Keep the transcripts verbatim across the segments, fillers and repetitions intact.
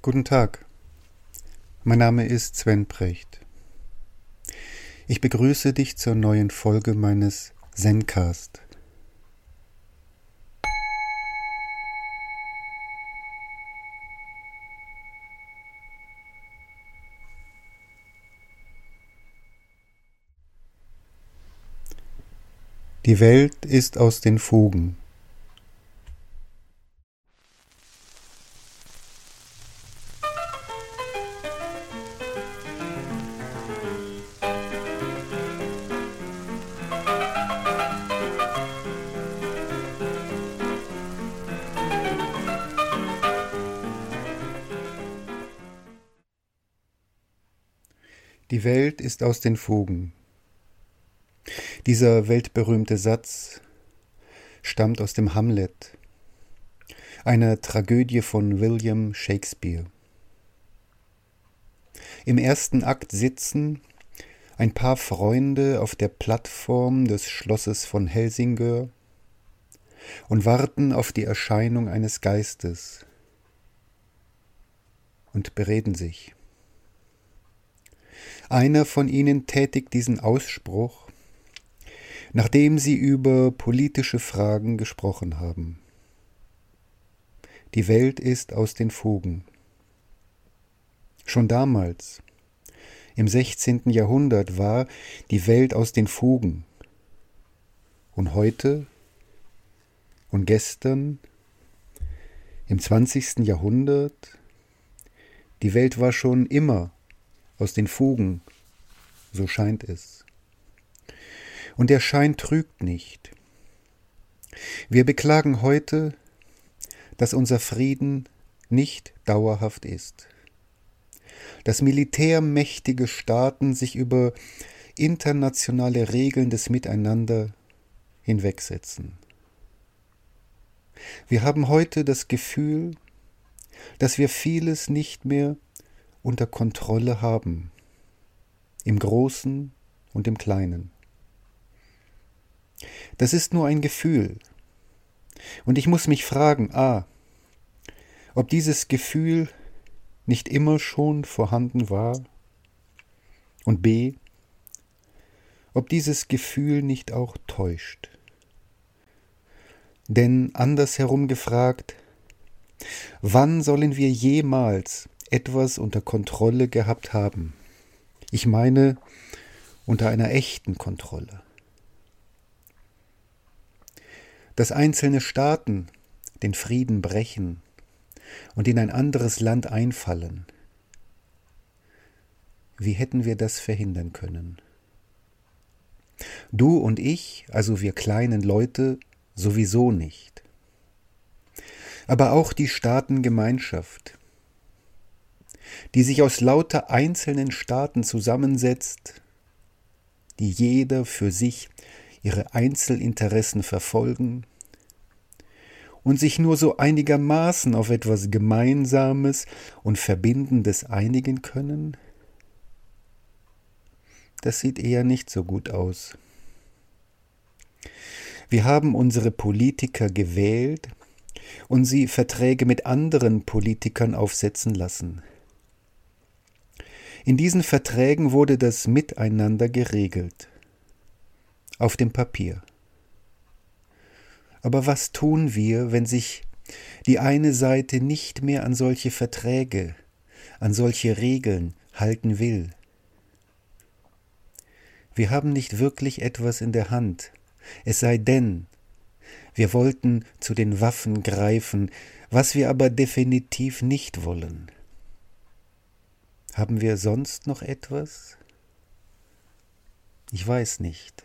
Guten Tag, mein Name ist Sven Precht. Ich begrüße dich zur neuen Folge meines Zencast. Die Welt ist aus den Fugen. Die Welt ist aus den Fugen. Dieser weltberühmte Satz stammt aus dem Hamlet, einer Tragödie von William Shakespeare. Im ersten Akt sitzen ein paar Freunde auf der Plattform des Schlosses von Helsingør und warten auf die Erscheinung eines Geistes und bereden sich. Einer von ihnen tätigt diesen Ausspruch, nachdem sie über politische Fragen gesprochen haben. Die Welt ist aus den Fugen. Schon damals, im sechzehnten Jahrhundert, war die Welt aus den Fugen. Und heute und gestern, im zwanzigsten Jahrhundert, die Welt war schon immer aus den Fugen, so scheint es. Und der Schein trügt nicht. Wir beklagen heute, dass unser Frieden nicht dauerhaft ist. Dass militärmächtige Staaten sich über internationale Regeln des Miteinander hinwegsetzen. Wir haben heute das Gefühl, dass wir vieles nicht mehr unter Kontrolle haben, im Großen und im Kleinen. Das ist nur ein Gefühl. Und ich muss mich fragen, a, ob dieses Gefühl nicht immer schon vorhanden war, und b, ob dieses Gefühl nicht auch täuscht. Denn andersherum gefragt, wann sollen wir jemals etwas unter Kontrolle gehabt haben? Ich meine, unter einer echten Kontrolle. Dass einzelne Staaten den Frieden brechen und in ein anderes Land einfallen, wie hätten wir das verhindern können? Du und ich, also wir kleinen Leute, sowieso nicht. Aber auch die Staatengemeinschaft, die sich aus lauter einzelnen Staaten zusammensetzt, die jeder für sich ihre Einzelinteressen verfolgen und sich nur so einigermaßen auf etwas Gemeinsames und Verbindendes einigen können, das sieht eher nicht so gut aus. Wir haben unsere Politiker gewählt und sie Verträge mit anderen Politikern aufsetzen lassen. In diesen Verträgen wurde das Miteinander geregelt, auf dem Papier. Aber was tun wir, wenn sich die eine Seite nicht mehr an solche Verträge, an solche Regeln halten will? Wir haben nicht wirklich etwas in der Hand, es sei denn, wir wollten zu den Waffen greifen, was wir aber definitiv nicht wollen. Haben wir sonst noch etwas? Ich weiß nicht.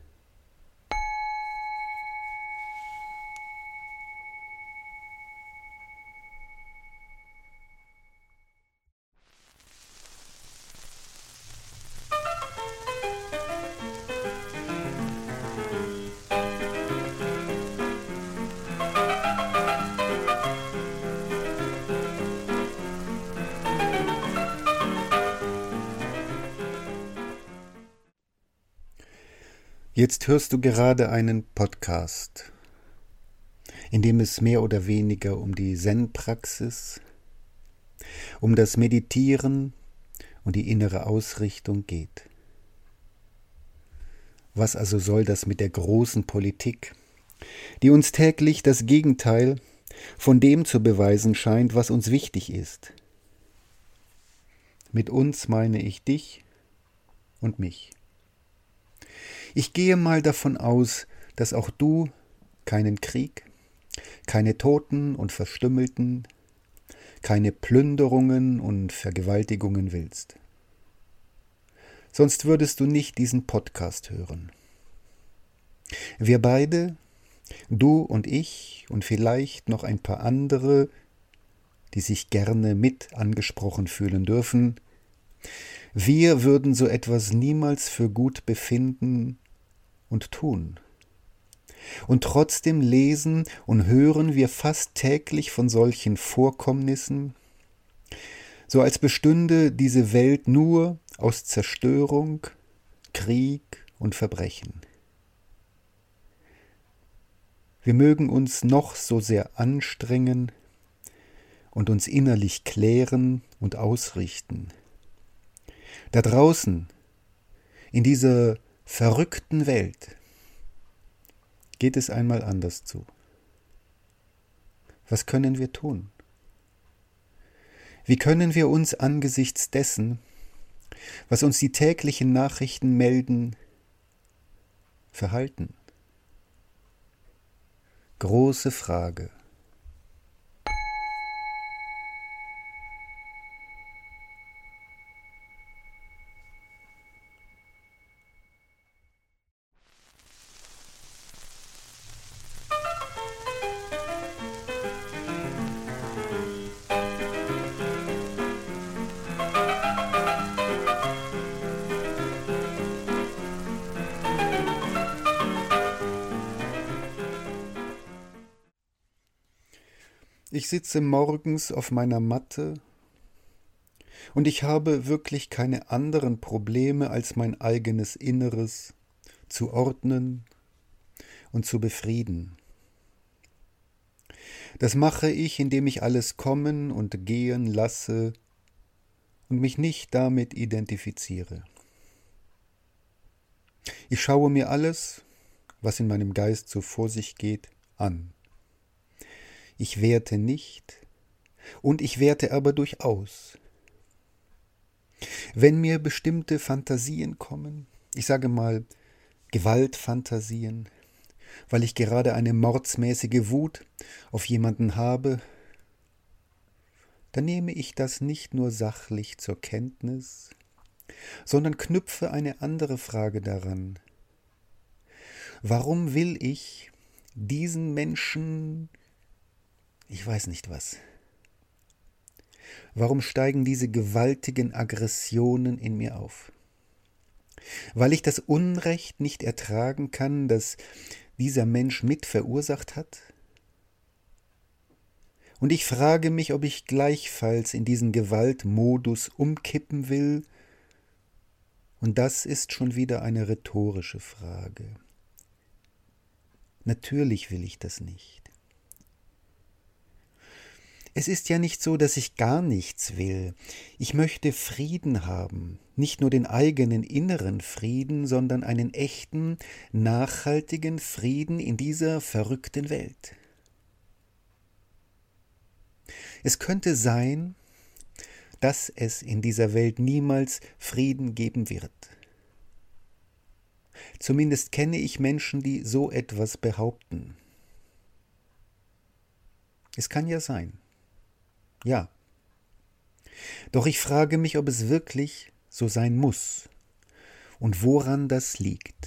Jetzt hörst du gerade einen Podcast, in dem es mehr oder weniger um die Zen-Praxis, um das Meditieren und die innere Ausrichtung geht. Was also soll das mit der großen Politik, die uns täglich das Gegenteil von dem zu beweisen scheint, was uns wichtig ist? Mit uns meine ich dich und mich. Ich gehe mal davon aus, dass auch du keinen Krieg, keine Toten und Verstümmelten, keine Plünderungen und Vergewaltigungen willst. Sonst würdest du nicht diesen Podcast hören. Wir beide, du und ich und vielleicht noch ein paar andere, die sich gerne mit angesprochen fühlen dürfen, wir würden so etwas niemals für gut befinden und tun. Und trotzdem lesen und hören wir fast täglich von solchen Vorkommnissen, so als bestünde diese Welt nur aus Zerstörung, Krieg und Verbrechen. Wir mögen uns noch so sehr anstrengen und uns innerlich klären und ausrichten. Da draußen, in dieser verrückten Welt, geht es einmal anders zu. Was können wir tun? Wie können wir uns angesichts dessen, was uns die täglichen Nachrichten melden, verhalten? Große Frage. Ich sitze morgens auf meiner Matte und ich habe wirklich keine anderen Probleme, als mein eigenes Inneres zu ordnen und zu befrieden. Das mache ich, indem ich alles kommen und gehen lasse und mich nicht damit identifiziere. Ich schaue mir alles, was in meinem Geist so vor sich geht, an. Ich werte nicht und ich werte aber durchaus. Wenn mir bestimmte Fantasien kommen, ich sage mal Gewaltfantasien, weil ich gerade eine mordsmäßige Wut auf jemanden habe, dann nehme ich das nicht nur sachlich zur Kenntnis, sondern knüpfe eine andere Frage daran. Warum will ich diesen Menschen, ich weiß nicht was, warum steigen diese gewaltigen Aggressionen in mir auf? Weil ich das Unrecht nicht ertragen kann, das dieser Mensch mit verursacht hat? Und ich frage mich, ob ich gleichfalls in diesen Gewaltmodus umkippen will, und das ist schon wieder eine rhetorische Frage. Natürlich will ich das nicht. Es ist ja nicht so, dass ich gar nichts will. Ich möchte Frieden haben, nicht nur den eigenen inneren Frieden, sondern einen echten, nachhaltigen Frieden in dieser verrückten Welt. Es könnte sein, dass es in dieser Welt niemals Frieden geben wird. Zumindest kenne ich Menschen, die so etwas behaupten. Es kann ja sein. Ja. Doch ich frage mich, ob es wirklich so sein muss und woran das liegt.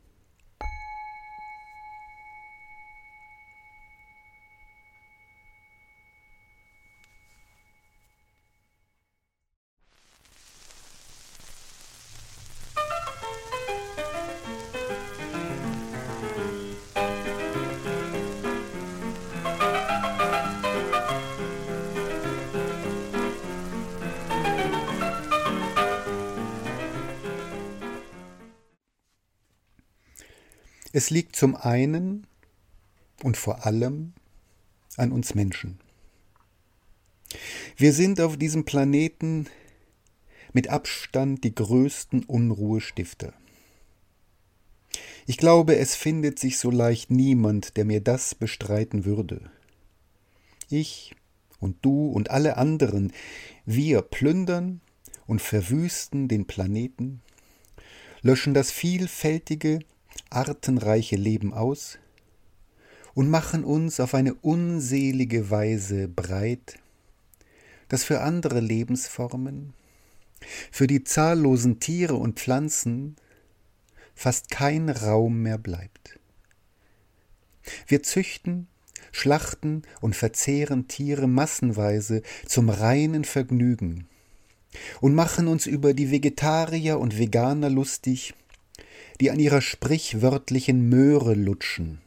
Es liegt zum einen und vor allem an uns Menschen. Wir sind auf diesem Planeten mit Abstand die größten Unruhestifter. Ich glaube, es findet sich so leicht niemand, der mir das bestreiten würde. Ich und du und alle anderen, wir plündern und verwüsten den Planeten, löschen das vielfältige, artenreiche Leben aus und machen uns auf eine unselige Weise breit, dass für andere Lebensformen, für die zahllosen Tiere und Pflanzen fast kein Raum mehr bleibt. Wir züchten, schlachten und verzehren Tiere massenweise zum reinen Vergnügen und machen uns über die Vegetarier und Veganer lustig, die an ihrer sprichwörtlichen Möhre lutschen.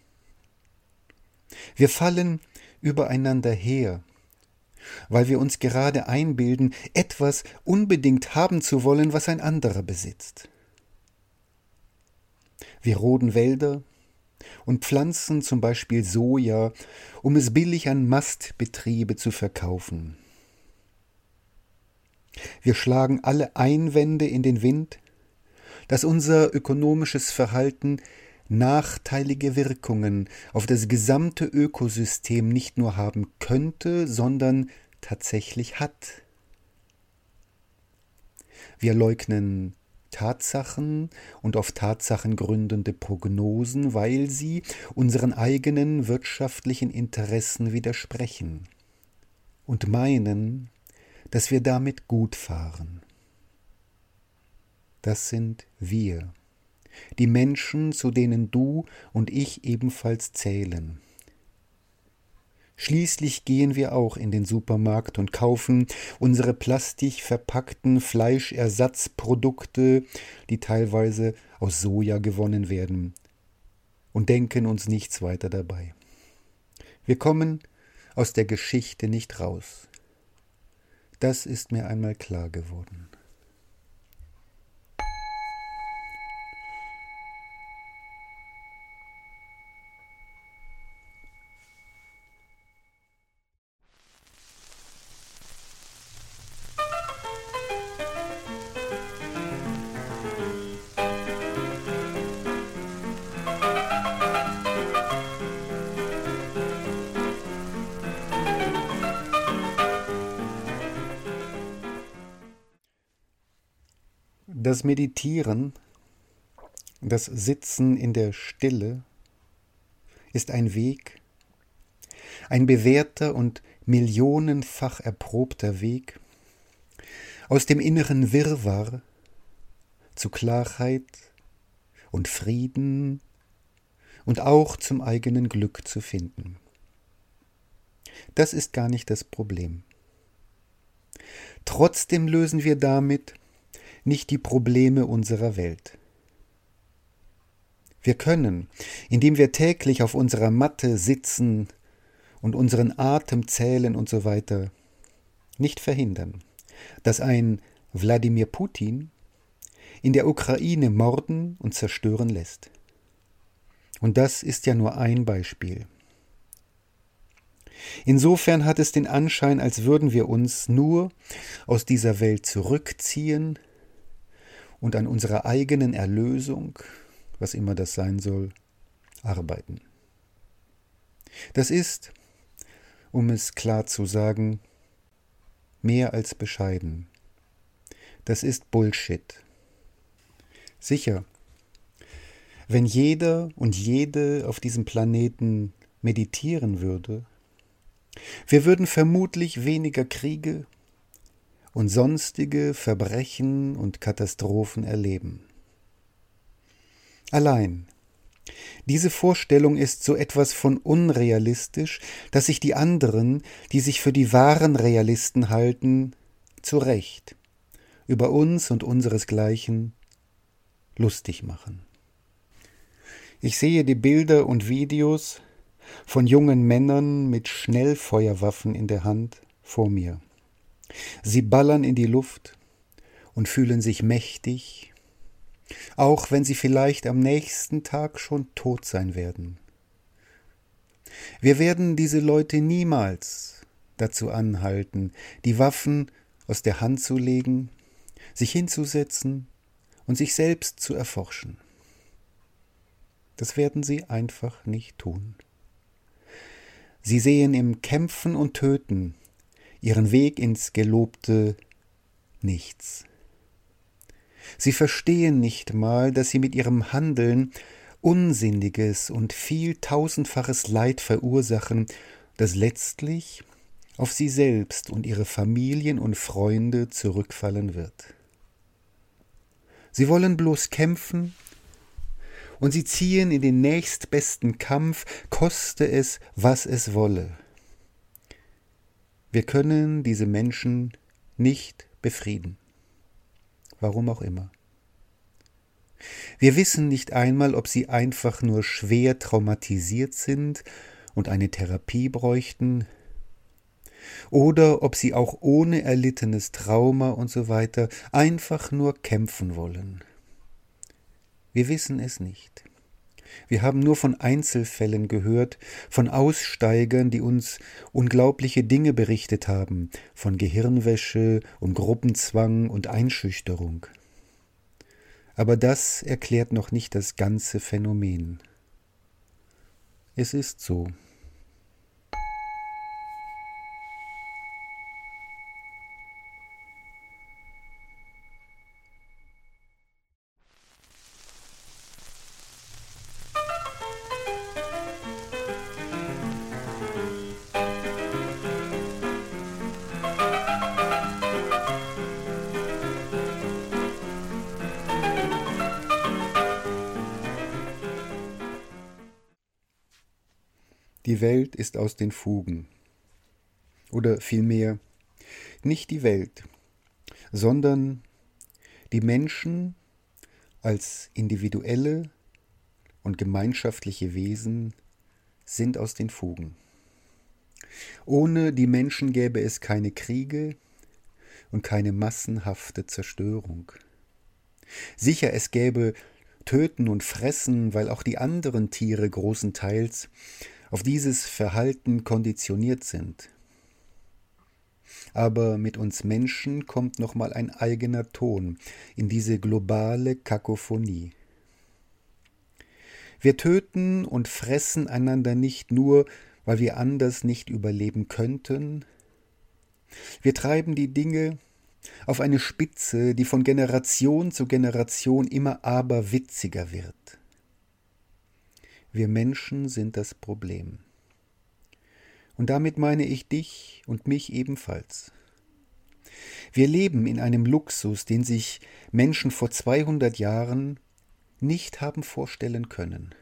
Wir fallen übereinander her, weil wir uns gerade einbilden, etwas unbedingt haben zu wollen, was ein anderer besitzt. Wir roden Wälder und pflanzen zum Beispiel Soja, um es billig an Mastbetriebe zu verkaufen. Wir schlagen alle Einwände in den Wind, dass unser ökonomisches Verhalten nachteilige Wirkungen auf das gesamte Ökosystem nicht nur haben könnte, sondern tatsächlich hat. Wir leugnen Tatsachen und auf Tatsachen gründende Prognosen, weil sie unseren eigenen wirtschaftlichen Interessen widersprechen und meinen, dass wir damit gut fahren. Das sind wir, die Menschen, zu denen du und ich ebenfalls zählen. Schließlich gehen wir auch in den Supermarkt und kaufen unsere plastikverpackten Fleischersatzprodukte, die teilweise aus Soja gewonnen werden, und denken uns nichts weiter dabei. Wir kommen aus der Geschichte nicht raus. Das ist mir einmal klar geworden. Das Meditieren, das Sitzen in der Stille ist ein Weg, ein bewährter und millionenfach erprobter Weg, aus dem inneren Wirrwarr zu Klarheit und Frieden und auch zum eigenen Glück zu finden. Das ist gar nicht das Problem. Trotzdem lösen wir damit nicht die Probleme unserer Welt. Wir können, indem wir täglich auf unserer Matte sitzen und unseren Atem zählen und so weiter, nicht verhindern, dass ein Wladimir Putin in der Ukraine morden und zerstören lässt. Und das ist ja nur ein Beispiel. Insofern hat es den Anschein, als würden wir uns nur aus dieser Welt zurückziehen und an unserer eigenen Erlösung, was immer das sein soll, arbeiten. Das ist, um es klar zu sagen, mehr als bescheiden. Das ist Bullshit. Sicher, wenn jeder und jede auf diesem Planeten meditieren würde, wir würden vermutlich weniger Kriege und sonstige Verbrechen und Katastrophen erleben. Allein diese Vorstellung ist so etwas von unrealistisch, dass sich die anderen, die sich für die wahren Realisten halten, zu Recht über uns und unseresgleichen lustig machen. Ich sehe die Bilder und Videos von jungen Männern mit Schnellfeuerwaffen in der Hand vor mir. Sie ballern in die Luft und fühlen sich mächtig, auch wenn sie vielleicht am nächsten Tag schon tot sein werden. Wir werden diese Leute niemals dazu anhalten, die Waffen aus der Hand zu legen, sich hinzusetzen und sich selbst zu erforschen. Das werden sie einfach nicht tun. Sie sehen im Kämpfen und Töten ihren Weg ins gelobte Nichts. Sie verstehen nicht mal, dass sie mit ihrem Handeln unsinniges und viel tausendfaches Leid verursachen, das letztlich auf sie selbst und ihre Familien und Freunde zurückfallen wird. Sie wollen bloß kämpfen und sie ziehen in den nächstbesten Kampf, koste es, was es wolle. Wir können diese Menschen nicht befrieden. Warum auch immer. Wir wissen nicht einmal, ob sie einfach nur schwer traumatisiert sind und eine Therapie bräuchten, oder ob sie auch ohne erlittenes Trauma und so weiter einfach nur kämpfen wollen. Wir wissen es nicht. Wir haben nur von Einzelfällen gehört, von Aussteigern, die uns unglaubliche Dinge berichtet haben, von Gehirnwäsche und Gruppenzwang und Einschüchterung. Aber das erklärt noch nicht das ganze Phänomen. Es ist so. Die Welt ist aus den Fugen. Oder vielmehr, nicht die Welt, sondern die Menschen als individuelle und gemeinschaftliche Wesen sind aus den Fugen. Ohne die Menschen gäbe es keine Kriege und keine massenhafte Zerstörung. Sicher, es gäbe Töten und Fressen, weil auch die anderen Tiere großenteils auf dieses Verhalten konditioniert sind. Aber mit uns Menschen kommt nochmal ein eigener Ton in diese globale Kakophonie. Wir töten und fressen einander nicht nur, weil wir anders nicht überleben könnten. Wir treiben die Dinge auf eine Spitze, die von Generation zu Generation immer aberwitziger wird. Wir Menschen sind das Problem. Und damit meine ich dich und mich ebenfalls. Wir leben in einem Luxus, den sich Menschen vor zweihundert Jahren nicht haben vorstellen können.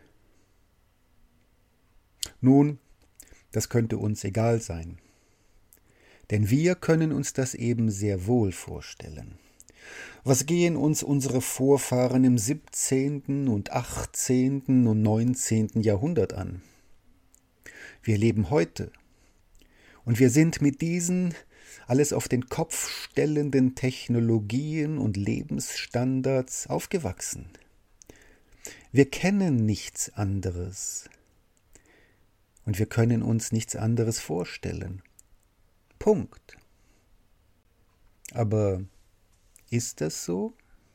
Nun, das könnte uns egal sein. Denn wir können uns das eben sehr wohl vorstellen. Was gehen uns unsere Vorfahren im siebzehnten und achtzehnten und neunzehnten Jahrhundert an? Wir leben heute und wir sind mit diesen alles auf den Kopf stellenden Technologien und Lebensstandards aufgewachsen. Wir kennen nichts anderes und wir können uns nichts anderes vorstellen. Punkt. Aber ist das so?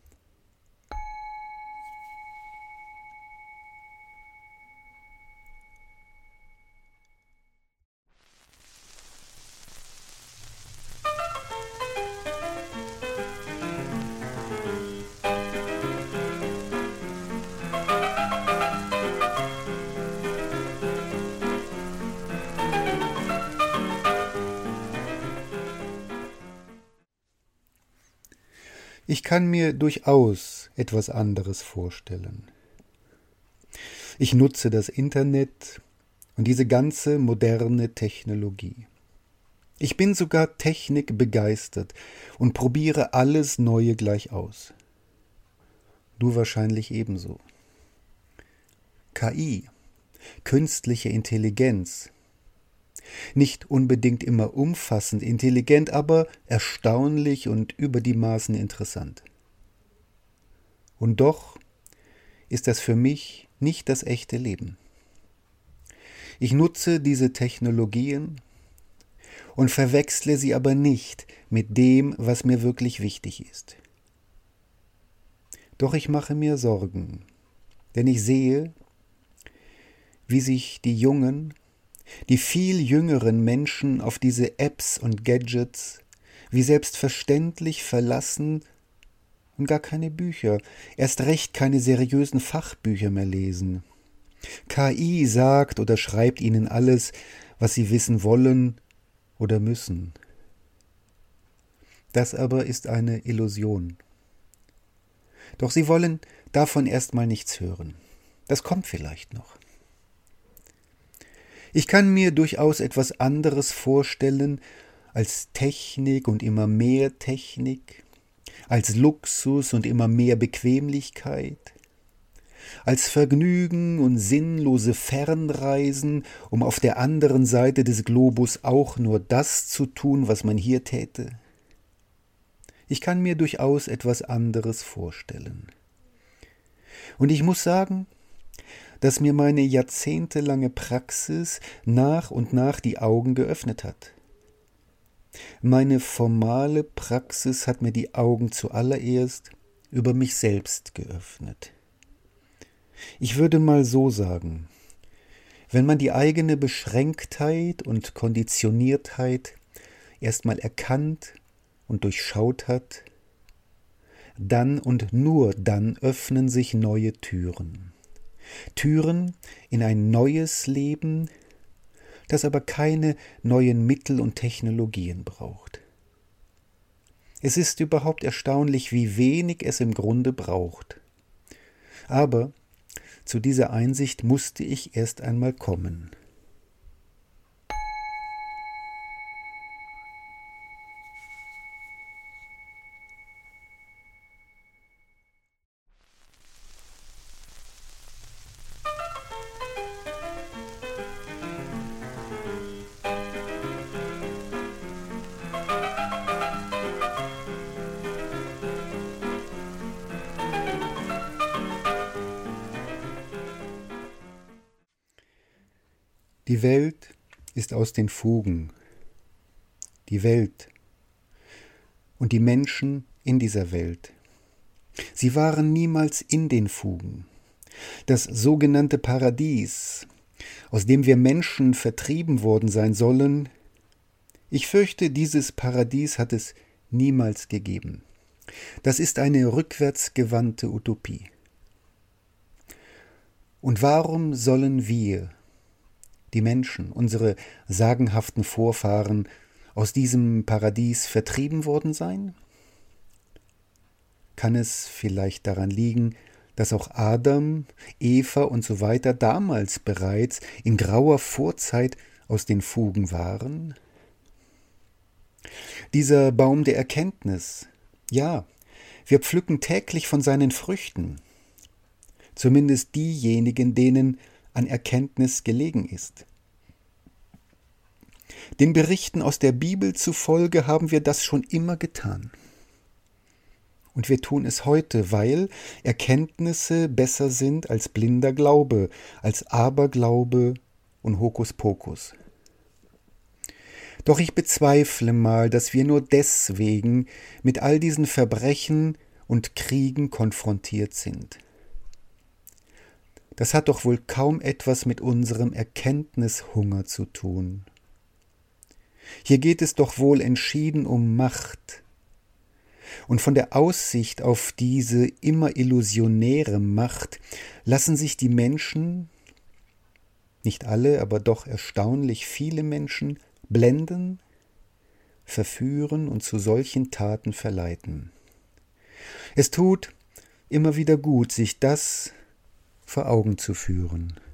Ich kann mir durchaus etwas anderes vorstellen. Ich nutze das Internet und diese ganze moderne Technologie. Ich bin sogar technikbegeistert und probiere alles Neue gleich aus. Du wahrscheinlich ebenso. K I, künstliche Intelligenz. Nicht unbedingt immer umfassend intelligent, aber erstaunlich und über die Maßen interessant. Und doch ist das für mich nicht das echte Leben. Ich nutze diese Technologien, und verwechsle sie aber nicht mit dem, was mir wirklich wichtig ist. Doch ich mache mir Sorgen, denn ich sehe, wie sich die jungen, die viel jüngeren Menschen auf diese Apps und Gadgets wie selbstverständlich verlassen und gar keine Bücher, erst recht keine seriösen Fachbücher mehr lesen. K I sagt oder schreibt ihnen alles, was sie wissen wollen oder müssen. Das aber ist eine Illusion. Doch sie wollen davon erstmal nichts hören. Das kommt vielleicht noch. Ich kann mir durchaus etwas anderes vorstellen als Technik und immer mehr Technik, als Luxus und immer mehr Bequemlichkeit, als Vergnügen und sinnlose Fernreisen, um auf der anderen Seite des Globus auch nur das zu tun, was man hier täte. Ich kann mir durchaus etwas anderes vorstellen. Und ich muss sagen, dass mir meine jahrzehntelange Praxis nach und nach die Augen geöffnet hat. Meine formale Praxis hat mir die Augen zuallererst über mich selbst geöffnet. Ich würde mal so sagen, wenn man die eigene Beschränktheit und Konditioniertheit erstmal erkannt und durchschaut hat, dann und nur dann öffnen sich neue Türen. Türen in ein neues Leben, das aber keine neuen Mittel und Technologien braucht. Es ist überhaupt erstaunlich, wie wenig es im Grunde braucht. Aber zu dieser Einsicht musste ich erst einmal kommen. Die Welt ist aus den Fugen. Die Welt und die Menschen in dieser Welt. Sie waren niemals in den Fugen. Das sogenannte Paradies, aus dem wir Menschen vertrieben worden sein sollen, ich fürchte, dieses Paradies hat es niemals gegeben. Das ist eine rückwärtsgewandte Utopie. Und warum sollen wir, die Menschen, unsere sagenhaften Vorfahren, aus diesem Paradies vertrieben worden sein? Kann es vielleicht daran liegen, dass auch Adam, Eva und so weiter damals bereits in grauer Vorzeit aus den Fugen waren? Dieser Baum der Erkenntnis, ja, wir pflücken täglich von seinen Früchten, zumindest diejenigen, denen an Erkenntnis gelegen ist. Den Berichten aus der Bibel zufolge haben wir das schon immer getan. Und wir tun es heute, weil Erkenntnisse besser sind als blinder Glaube, als Aberglaube und Hokuspokus. Doch ich bezweifle mal, dass wir nur deswegen mit all diesen Verbrechen und Kriegen konfrontiert sind. Das hat doch wohl kaum etwas mit unserem Erkenntnishunger zu tun. Hier geht es doch wohl entschieden um Macht. Und von der Aussicht auf diese immer illusionäre Macht lassen sich die Menschen, nicht alle, aber doch erstaunlich viele Menschen, blenden, verführen und zu solchen Taten verleiten. Es tut immer wieder gut, sich das vor Augen zu führen.